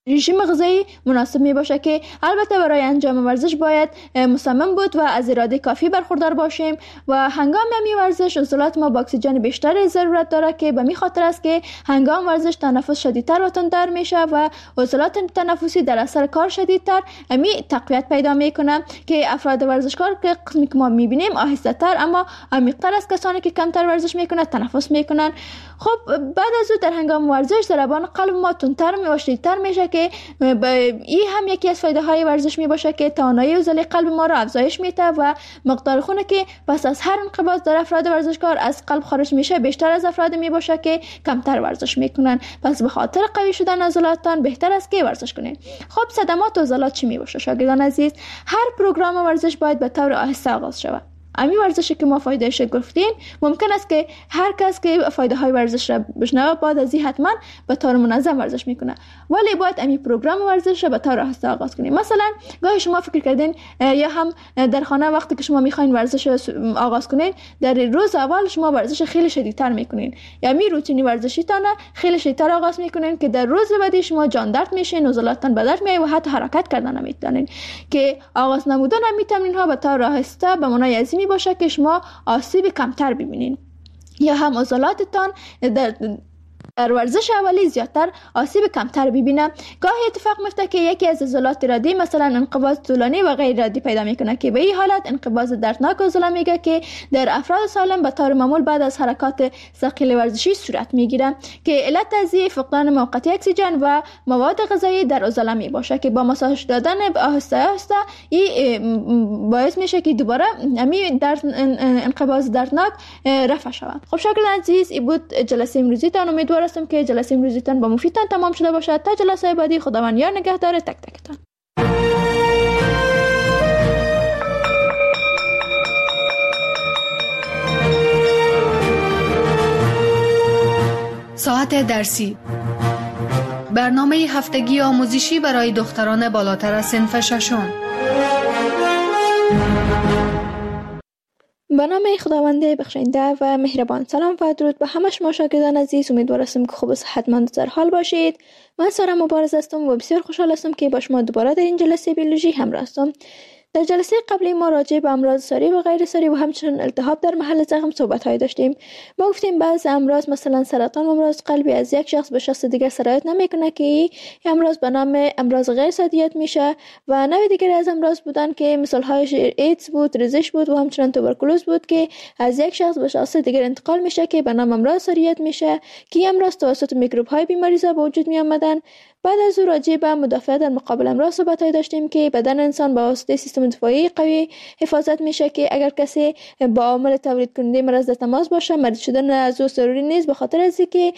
رژیم غذایی مناسب می باشه که البته برای انجام ورزش باید مصمم بود و از اراده کافی برخوردار باشیم و هنگام می ورزش عضلات ما با اکسیژن بیشتر ضرورت داره که به می خاطر است که هنگام ورزش تنفس شدیدتر و تندتر میشه و عضلات تنفسی در اثر کار شدیدتر می تقویت پیدا میکنه که افراد ورزشکار که قسمی که ما میبینیم آهسته تر اما عمیق‌تر از کسانی که کمتر ورزش میکنن تنفس میکنن. خب بعد از او در هنگام ورزش ضربان قلب ما تندتر و شدیدتر میشه که این هم یکی از فایده های ورزش می باشه که توانایی عضله قلب ما را افزایش میده و مقدار خون که پس از هر انقباض در افراد ورزشکار از قلب خارج میشه بیشتر از افراد می باشه که کمتر ورزش میکنن. پس به خاطر قوی شدن عضلاتتان بهتر است که ورزش کنید. خب صدمات عضلات چی می باشه شاگردان عزیز؟ هر پروگرام ورزش باید به طور آهسته آغاز شود. امی ورزشی که ما فایدهش گفتیم ممکن است که هر کس که فایده های ورزش را بشنوه بعد از این حتما به طور منظم ورزش میکنه، ولی باید امی پروگرام ورزش را به طور آهسته آغاز کنیم. مثلا گاهی شما فکر کردین یا هم در خانه وقتی که شما میخواین ورزش آغاز کنین در روز اول شما ورزش خیلی شدیدتر میکنین یا می روتینی ورزشی تانه خیلی شدیدتر آغاز میکنین که در روز بعدی شما جان درد میشین، عضلاتتان به درد میای و حتی حرکت کردن نمیتونین. که آغاز نمودن امی تمرین ها به طور آهسته به معنای عظیمی باشه که شما آسیب کمتر ببینین یا هم عضلاتتان در ورزش اولی زیادتر آسیب کمتر ببینه. گاهی اتفاق میفته که یکی از عضلات ارادی مثلا انقباض طولانی و غیر ارادی پیدا میکنه که به این حالت انقباض دردناک عضله میگه که در افراد سالم به طور معمول بعد از حرکات ثقیل ورزشی صورت میگیره که علت از فقدان موقتی اکسیژن و مواد غذایی در عضله می باشه که با ماساژ دادن آهسته آهسته این باعث میشه که دوباره همین انقباض دردناک رفع شود. خب شاگردان عزیز این بود جلسه امروزیتان. امیدوارم که جلسه امروزیتان با مفیدتان تمام شده باشد. تا جلسه بعدی خداوند یار نگهدار تک تکتان. ساعت درسی، برنامه هفتگی آموزشی برای دختران بالاتر از صنف ششم. به نام خداوند بخشنده و مهربان. سلام و درود به همه شما شاگردان عزیز. امیدوارم که خوب و صحتمند و در حال باشید. من سارا مبارز هستم و بسیار خوشحال هستم که با شما دوباره در این جلسه بیولوژی همراه هستم. در جلسه قبلی ما راجع به امراض ساری و غیر ساری و همچنین التهاب در محل زخم صحبت‌های داشتیم. ما گفتیم بعضی امراض مثلا سرطان و امراض قلبی از یک شخص به شخص دیگر سرایت نمیکنه که این امراض به نام امراض غیر سادیت میشه و نوع دیگر از امراض بودن که مثال‌هایش ایدز بود، ریزش بود و همچنین توبرکولوز بود که از یک شخص به شخص دیگر انتقال میشه که به نام امراض ساریت میشه که امراض توسط میکروب‌های بیماریزا به وجود میآمدن. بعد از او راجع به مدافعت در مقابل امراض صحبت‌های داشتیم که بدن انسان با واسطه سیستم دفاعی قوی حفاظت میشه که اگر کسی با عامل تولید کننده مرض در تماس باشه مریض شدن از او ضروری نیست، به خاطر از اینکه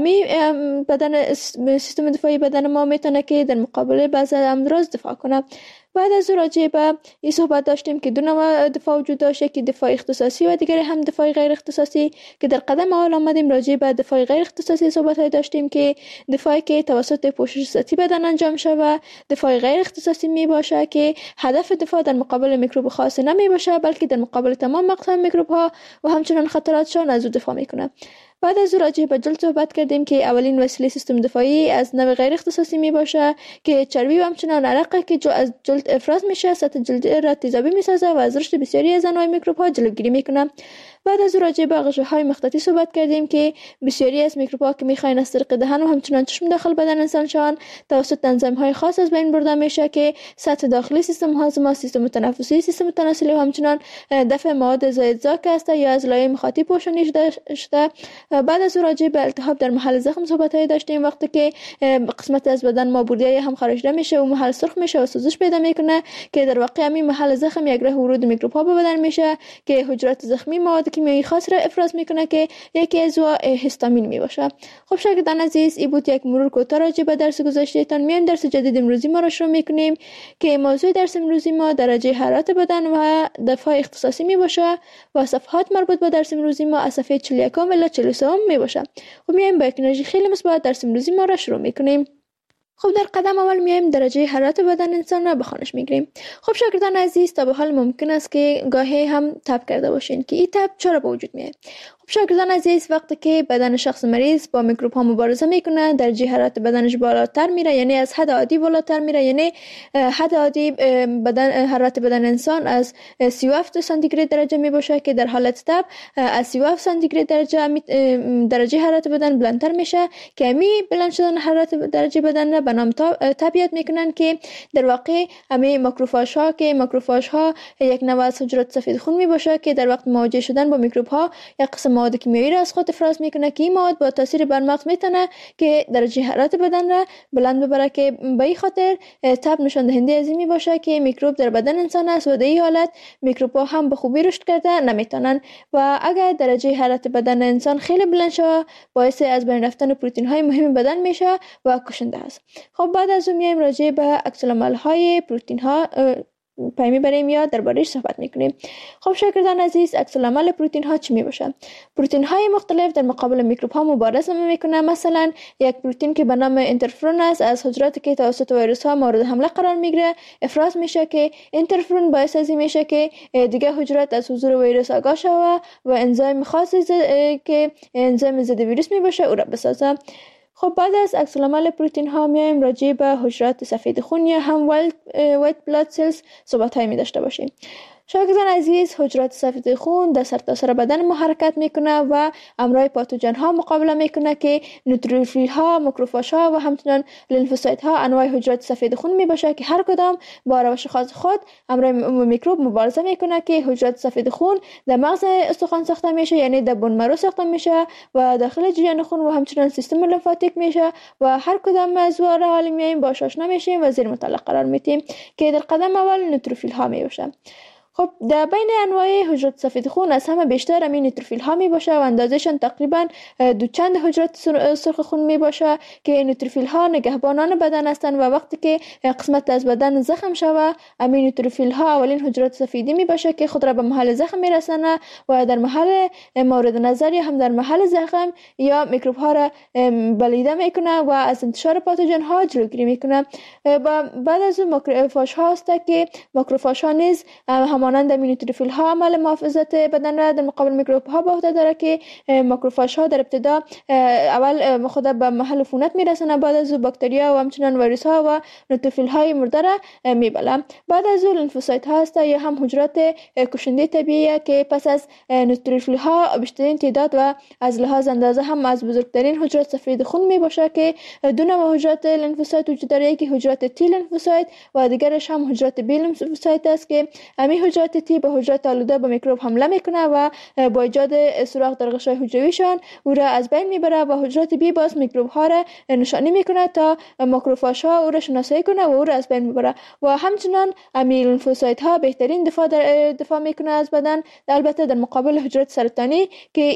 بدن سیستم دفاعی بدن ما میتونه که در مقابل بعضی امراض دفاع کنه. بعد از راجع به این صحبت داشتیم که دو نوع دفاع وجود داشته که دفاع اختصاصی و دیگر هم دفاع غیر اختصاصی که در قدم اول آمدیم راجع به دفاع غیر اختصاصی صحبت داشتیم که دفاعی که توسط پوشش سطحی بدن انجام شده و دفاع غیر اختصاصی می باشه که هدف دفاع در مقابل میکروب خاص نمی باشه بلکه در مقابل تمام اقسام میکروب ها و همچنین خطراتشان از او دفاع میکنه. بعد از راجع به جلد صحبت کردیم که اولین وسیله سیستم دفاعی از نوع غیر اختصاصی می باشه که چربی و همچنین عرق که از جلد افراز میشه سطح جلد را تیزابی میسازه و از رشد بسیاری از انواع میکروب ها جلوگیری میکنه. بعد از راجع به غشاهای مخططی صحبت کردیم که بسیاری از میکروب ها که میخواین از طریق دهن و همچنین چشم داخل بدن انسان شوند توسط انزیم های خاص از بین برده میشه که سطح داخلی سیستم هاضمه، سیستم تنفسی، سیستم تناسلی و همچنین دفع مواد زائدزاک است یا از لایه مخاطی پوشانی شده. بعد از راجع به التهاب در محل زخم صحبت داشتیم وقتی که قسمت از بدن ما بوریای هم خارج میشه و محل سرخ میشه و سوزش پیدا میکنه که در واقع همین محل زخم یک راه ورود میکروب ها به بدن میشه که حجرات زخمی مواد کیمیایی خاص را افراز میکنه که یکی از هیستامین می باشه. خب شاگردان عزیز این بود یک مرور کوتاه راجع به درس گذشتهتان. میایم درس جدید امروزی ما را شروع میکنیم که موضوع درس امروزی ما درجه حرارت بدن و دفاع اختصاصی می باشه و صفحات مربوط به درس امروزی ما از صفحه 41 الی 43 می باشه. خب میایم با یک انرژی خیلی مثبت درس امروزی ما را شروع میکنیم. خب در قدم اول میایم درجه حرارت بدن انسان را به خوانش میگیریم. خب شاگردان عزیز تا به حال ممکن است که گاهی هم تب کرده باشین که این تب چرا به وجود میاد. شاگردان عزیز، وقتی که بدن شخص مریض با میکروب ها مبارزه میکنه، درجه حرارت بدنش بالاتر میره، یعنی از حد عادی بالاتر میره. یعنی حد عادی حرارت بدن انسان از 37 سانتیگراد درجه می باشه که در حالت تب از 37 سانتیگراد درجه حرارت بدن بلندتر میشه که امی بلند شدن حرارت درجه بدن را به نام تب یاد میکنن که در واقع امی ماکروفاژ ها یک نوع از حجرات سفید خون می باشه که در وقت مواجه شدن با میکروب ها یک قسم مواد کیمیایی را از خود افراز میکنه که این مواد با تاثیر بر مغز میتونه که درجه حرارت بدن را بلند ببره، که به این خاطر تب نشان دهنده از این می باشه که میکروب در بدن انسان است و در این حالت میکروب ها هم به خوبی رشد کرده نمیتونن. و اگر درجه حرارت بدن انسان خیلی بلند شود، باعث از بین رفتن پروتئین های مهم بدن میشه و کشنده است. خب بعد از اون میایم راجع به عکس العمل های پروتئین ها پای میبریم یا درباره‌اش صحبت میکنیم. خب شاگردان عزیز، عکس العمل پروتئین ها چی میباشه؟ پروتئین های مختلف در مقابل میکروب ها مبارزه میکنه. مثلا یک پروتئین که به نام اینترفرون است، از حجراتی که توسط ویروس ها مورد حمله قرار میگیره افراز میشه که اینترفرون باعث از این میشه که دیگه حجرات از حضور ویروس آگاه شوه و انزیم خاصی که انزیم ضد ویروس میباشه او را بسازه. خب بعد از عکس العمل پروتئین ها میایم راجع به حجرات سفید خون یا هم وایت بلاد سلز صحبت های می داشته باشیم. شاگردان عزیز، حجرات سفید خون در سرتاسر بدن ما حرکت میکنه و امراض پاتوژن ها مقابله میکنه که نوتروفیل ها، ماکروفاژ ها و همچنین لنفوسایت ها انواع حجرات سفید خون میباشه که هر کدام با روش خاص خود امراض میکروب مبارزه میکنه که حجرات سفید خون در مغز استخوان ساخته میشه، یعنی در بون مرو ساخته میشه و داخل جریان خون و همچنین سیستم لمفاتیک میشه و هر کدام از را حالی میایم باش آشنا میشیم و زیر مطالعه قرار میدیم که در قدم اول نوتروفیل ها میباشه. خب در بین انواع حجرات سفید خون از همه بیشتر امین نوتروفیل ها می باشه و اندازهشان تقریبا دو چند حجرات سرخ خون می باشه که نوتروفیل ها نگهبانان بدن هستند و وقتی که قسمت از بدن زخم شوه، امین نوتروفیل ها اولین حجرات سفیدی می باشه که خود را به محل زخم می رسانه و در محل مورد نظر یا هم در محل زخم یا میکروب ها را بلیده میکنه و از انتشار پاتوژن ها جلوگیری میکنه. و بعد از اون ماکروفاژ ها است که ماکروفاژ ها نیز مانند نوتروفیل ها عمل محافظت بدن را در مقابل میکروب ها به عهده داره که ماکروفاژ ها در ابتدا اول خود به محل عفونت میرسونه، بعد از باکتریا و همچنین ویروس ها و نوتروفیل های مرده را میبلن. بعد از لنفوسایت ها است یا هم حجرات کشنده طبیعی که پس از نوتروفیل ها بیشترین تعداد و از لحاظ اندازه هم از بزرگترین حجرات سفید خون میباشه که دو نوع حجرات لنفوسایت وجود داره، یکی حجرات تی لنفوسایت و دیگرش هم حجرات بی لنفوسایت است که همین حجرات تی به حجرات آلوده به میکروب حمله میکنه و با ایجاد سوراخ در غشای حجرویشان او را از بین میبره و حجرات بی باز میکروب ها را نشانی میکنه تا ماکروفاژ ها او را شناسایی کنه و او را از بین میبره و همچنین امین لنفوسایت ها بهترین دفاع میکنه از بدن، البته در مقابل حجرات سرطانی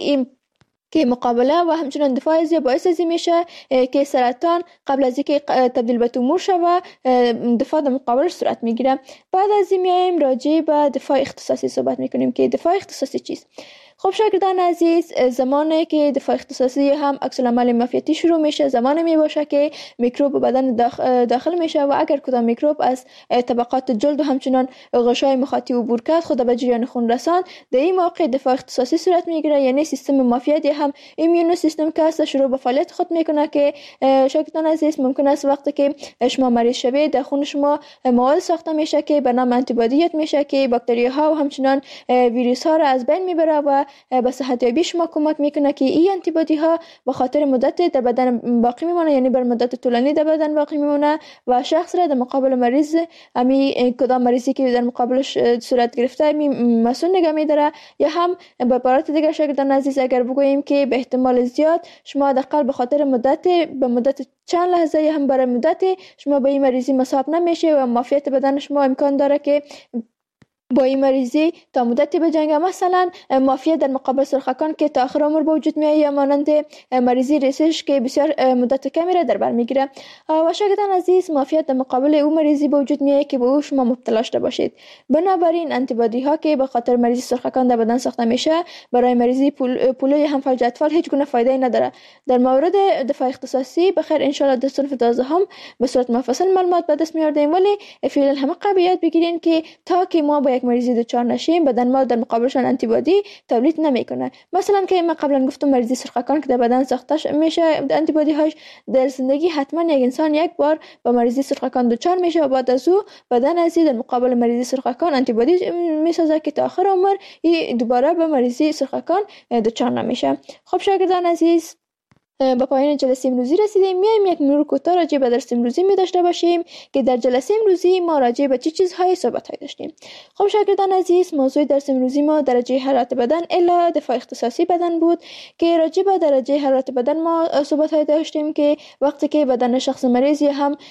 که مقابله و همچنین دفاع از باعث از میشه که سرطان قبل از اینکه تبدیل به تومور شود دفاع در مقابلش صورت میگیره. بعد از این میایم راجع به دفاع اختصاصی صحبت میکنیم که دفاع اختصاصی چیست. خب شاگردان عزیز، زمانی که دفاع اختصاصی هم عکس العمل معافیتی شروع میشه، زمانی می باشه که میکروب به بدن داخل میشه و اگر کدام میکروب از طبقات جلد و همچنین غشای مخاطی عبور کرد خود به جریان خون رساند، در این موقع دفاع اختصاصی صورت میگیره، یعنی سیستم معافیتی هم ایمیون سیستم که است شروع به فعالیت خود میکنه که شاگردان عزیز ممکن است وقتی که شما مریض شوید در خون شما مواد ساخته میشه که به نام آنتی بادی میشه که باکتریاها و همچنین ویروس ها را از بین میبره و به صحت یابی شما کمک میکنه که این آنتی بادی ها به خاطر مدت در بدن باقی میمونه، یعنی بر مدت طولانی در بدن باقی میمونه و شخص را در مقابل مریض کدام مریضی که در مقابلش صورت گرفته مسئول نگه میداره. یا هم به عبارت دیگر شاگردان عزیز اگر بگوییم که به احتمال زیاد شما حداقل به خاطر مدت چند لحظه یا هم برای مدتی شما به این مریضی مصاب نمیشه و معافیت بدن شما امکان داره که با این مریضی تا مدتی بجنگه. مثلا معافیت در مقابل سرخکان که تا آخر عمر به وجود میاد یا مانند مریضی ریسش که بسیار مدت کمی را در بر میگیره. و شاگردان عزیز، معافیت در مقابل او مریضی به وجود میاد که به او شما مبتلا شده باشید. بنابراین آنتی بادی ها که به خاطر مریضی سرخکان در بدن ساخته میشه برای مریضی پولو یا هم فلج اطفال هیچ گونه فایده نداره. در مورد دفاع اختصاصی بخیر ان شاء الله در صنف 12 هم به صورت مفصل معلومات به دست میاریم، ولی فعلا همه قبل یاد بگیرین که تا که ما با یک مریضی دچار نشیم بدن ما در مقابلشان آنتیبادی تولید نمیکنه. مثلا که ما قبلا گفتم مریضی سرخکان که در بدن ساخته میشه آنتیبادی هاش، در زندگی حتما یک انسان یک بار با مریضی سرخکان دچار میشه و بعد از او بدن از در مقابل مریضی سرخکان آنتیبادی میسازه که تا آخر عمر دوباره به مریضی سرخکان دچار نمیشه. خب شاگردان عزیز، به پایان جلسه امروزی رسیدیم. میایم یک مرور کوتاه راجع به درس امروزی می داشته باشیم که در جلسه امروزی ما راجع به چه چیزهای صحبت داشتیم. خب شاگردان عزیز، موضوع درس امروزی ما درجه حرارت بدن الا دفاع اختصاصی بدن بود که راجع به درجه حرارت بدن ما صحبت داشتیم که وقتی که بدن شخص مریض یا هم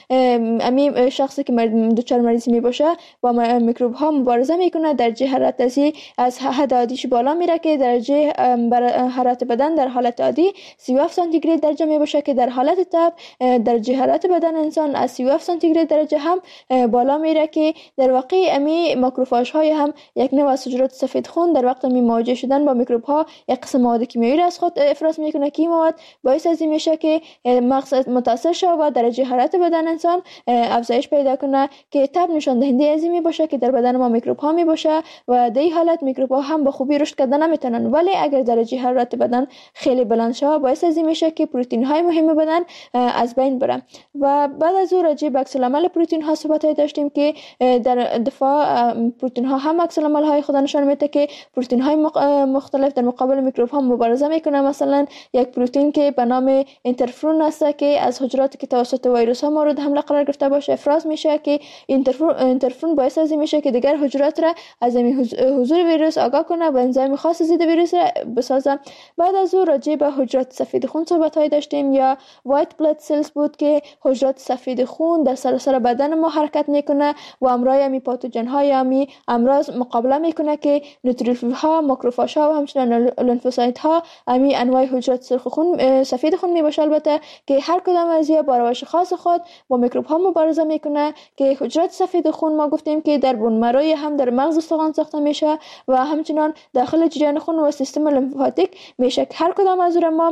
امی شخصی که دچار مریضی می باشه با میکروب ها مبارزه میکنه، درجه حرارت از حد عادیش بالا میره که درجه حرارت بدن در حالت عادی 37 سانتیگراد درجه می باشه که در حالت تب درجه حرارت بدن انسان از 37 سانتیگراد درجه هم بالا میره که در واقع امی ماکروفاژ های هم یک نوع از حجرات سفید خون در وقت می مواجه شدن با میکروب ها یک قسم مواد کیمیایی را از خود افراز میکنه که این مواد باعث از این میشه که مغز متاثر شه و درجه حرارت بدن انسان افزایش پیدا کنه که تب نشان دهنده از این می باشه که در بدن ما میکروب ها می باشه و در این حالت میکروب ها هم به خوبی رشد کردن نمیتونن. ولی اگر درجه حرارت بدن خیلی بلند شه باعث از این میشه که پروتئین های مهم بدن از بین بره. و بعد از اون راجع به عکس العمل پروتئین ها صحبت داشتیم که در دفاع پروتئین ها هم عکس العمل های خود نشان میده که پروتئین های مختلف در مقابل میکروب ها مبارزه میکنه. مثلا یک پروتئین که به نام اینترفرون است که از حجراتی که توسط ویروس ها مورد حمله قرار گرفته باشه افراز میشه که اینترفرون باعث از این میشه که دیگر حجرات را از حضور ویروس آگاه کنه و انزایم خاص ضد ویروس را بسازه. بعد از اون راجع به حجرات سفید خون صحبت داشتیم یا وایت بلاد سلز بود که حجرات سفید خون در سراسر بدن ما حرکت میکنه و امراض می پاتوژن های می امراض مقابله میکنه که نوتروفیل ها، ماکروفاژ ها و همچنین لنفوسایت ها می انواع حجرات سرخ خون سفید خون می باشه. البته که هر کدام از با روش خاص خود با میکروب ها مبارزه میکنه که حجرات سفید خون ما گفتیم که در بون مروی هم در مغز استخوان ساخته میشه و همچنین داخل جریان خون و سیستم لمفاتیک میشه. هر کدام از ما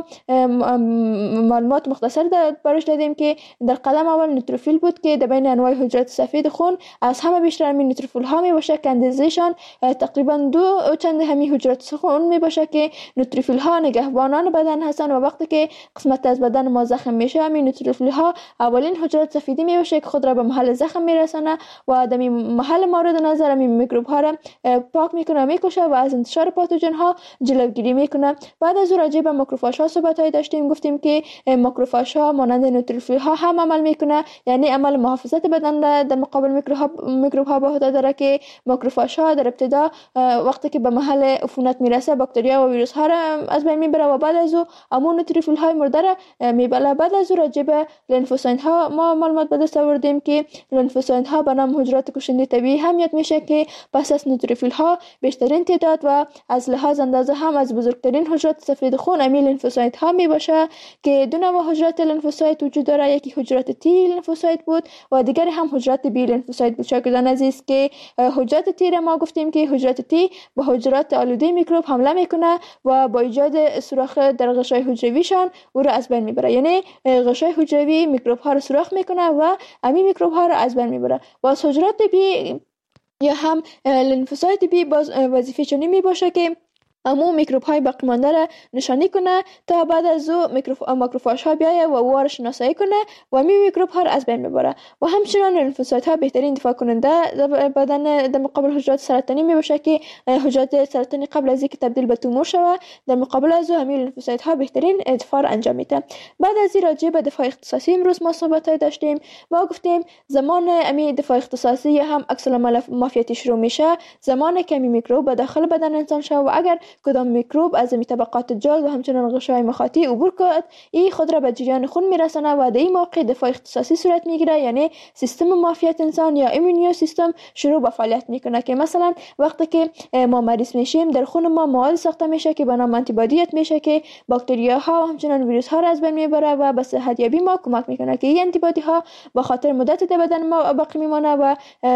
معلومات مختصر برش دادیم که در قدم اول نوتروفیل بود که در بین انواع حجرات سفید خون از همه بیشتر می نوتروفیل ها می باشه که اندازه‌شان تقریبا 2 چند همین حجرات خون می باشه که نوتروفیل ها نگهبانان بدن هستند و وقتی که قسمت از بدن ما زخم میشه همین نوتروفیل ها اولین حجرات سفیدی می باشه که خود را به محل زخم میرسانه و در محل مورد نظر همین میکروب ها را پاک میکنه میکشه و از انتشار پاتوژن ها جلوگیری میکنه. بعد از راجع به ماکروفاژ ها صحبت داشتیم، گفتیم که ماکروفاژ ها مانند نوتروفیل ها هم عمل میکنه، یعنی عمل محافظت بدن را در مقابل میکروب ها به عهده داره که ماکروفاژ ها در ابتدا وقتی که به محل عفونت میرسه باکتریا و ویروس ها را از بین میبره و بعد از او نوتروفیل های مرده را میبله. بعد از راجع به لنفوسایت ها ما معلومات به دست آوردیم که لنفوسایت ها به نام حجرات کشنده طبیعی هم یاد میشه که پس از نوتروفیل ها بیشترین تعداد و از لحاظ اندازه هم از بزرگترین حجرات سفید خون امی لنفوسایت ها می باشه که دو نوع حجرات لنفوسایت وجود داره. یکی حجرات تی لنفوسایت بود و دیگری هم حجرات بی لنفوسایت بود. شاگردان عزیز که حجرات تی را ما گفتیم که حجرات تی به حجرات آلوده میکروب حمله میکنه و با ایجاد سوراخ در غشای حجرویشان او را از بین میبره، یعنی غشای حجروی میکروب ها را سوراخ میکنه و امی میکروب ها را از بین میبره. و حجرات بی یا هم لنفوسایت بی باز وظیفه چنین می باشه که امو میکروب های باقی مانده را نشانی کنه تا بعد از او ماکروفاژ ها بیایه و او را شناسایی کنه و می میکروب ها را از بین ببره. و همچنین لنفوسایت ها بهترین دفاع کننده بدن در مقابل حجرات سرطانی می باشه که حجرات سرطانی قبل از اینکه تبدیل به تومور شود در مقابل از او همین لنفوسایت ها بهترین دفاع را انجام میده. بعد از این راجع به دفاع اختصاصی امروز ما صحبت داشتیم. ما گفتیم زمان امی دفاع اختصاصی هم عکس العمل مافیتی شروع میشه زمانی که می میکروب به داخل بدن انسان شود و اگر کدام میکروب از طبقات جلد و همچنین غشای مخاطی عبور کرد این خود را به جریان خون میرسانه و در این موقع دفاع اختصاصی صورت میگیره، یعنی سیستم معافیت انسان یا ایمونیو سیستم شروع به فعالیت میکنه که مثلا وقتی که ما مریض میشیم در خون ما مواد ساخته میشه که به نام آنتیبادیت میشه که باکتریاها و همچنین ویروس ها را از بین میبره و به صحت یابی ما کمک میکنه که این آنتیبادی ها به خاطر مدت در بدن ما باقی میمونه و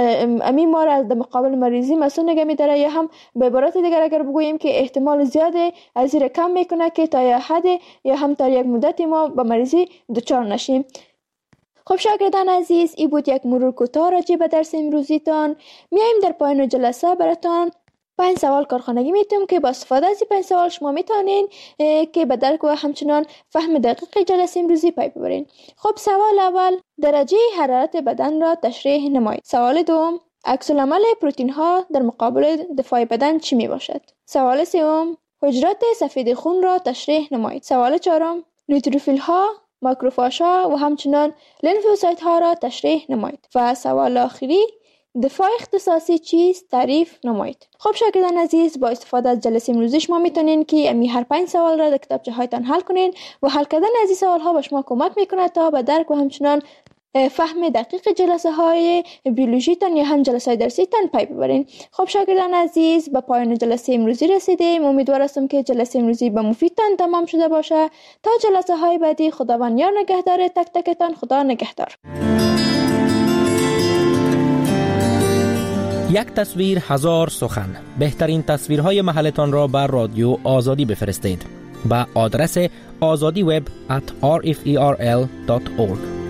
امی ما را از مقابل مریضی مسئول نگه میداره. یا هم به عبارت دیگر اگر بگوییم که احتمال زیاده از زیر کم میکنه که تا یه حد یا هم تا یک مدتی ما به مریضی دچار نشیم. خب شاگردان عزیز، این بود یک مرور کوتاه راجع به درس امروزیتان. میایم در پایان جلسه براتان 5 سوال کارخانگی میتونم که با استفاده از این 5 سوال شما میتونین که به درک و همچنان فهم دقیق جلسه امروزی پی ببرین. خب سوال اول، درجه حرارت بدن را تشریح نمایید. سوال دوم، عکس العمل پروتئین ها در مقابل دفاع بدن چی می باشد؟ سوال سوم، حجرات سفید خون را تشریح نمایید. سوال چهارم، نوتروفیل ها، ماکروفاژ ها و همچنان لنفوسایت ها را تشریح نمایید. و سوال آخری، دفاع اختصاصی چیست؟ تعریف نمایید. خب شاگردان عزیز، با استفاده از جلسه امروزی شما میتونین که هر 5 سوال را در کتابچه هایتان حل کنین و حل کردن از این سوال ها به شما کمک میکنه تا به درک و همچنان فهم دقیق جلسه های بیولوژیتان یا هم جلسه های درسیتان پی ببرین. خب شاگردان عزیز، به پایان جلسه امروزی رسیدیم. امیدوار هستم که جلسه امروزی به مفیدتان تمام شده باشه. تا جلسه های بعدی، خداوند یار نگهدار تک تکتان. خدا نگهدار. یک تصویر هزار سخن. بهترین تصویرهای محلتان را بر رادیو آزادی بفرستید. با آدرس azadiweb@rferl.org.